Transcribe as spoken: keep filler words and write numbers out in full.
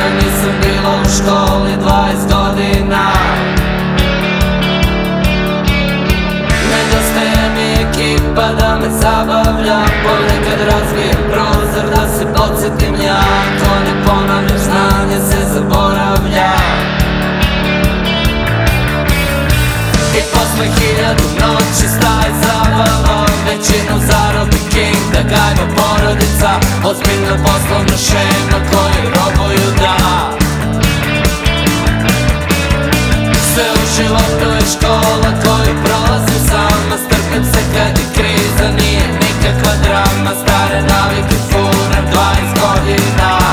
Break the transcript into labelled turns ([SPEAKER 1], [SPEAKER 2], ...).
[SPEAKER 1] nisam bila u školi dvadeset godina. Nedostaje mi ekipa da me zabavlja, ponekad razbijem prozor da se podsjetim ja. Ko ne ponavljaš znanje se zaboravlja. I posle hiljadu noći staje zabava, većinu zarobi king da gajba porodica. Ozbiljna poslovna šema koju robuju da. Sve u životu je škola koju prolazim sama. Strpim se kad je kriza, nije nikakva drama. Stare navike furam dvadeset godina.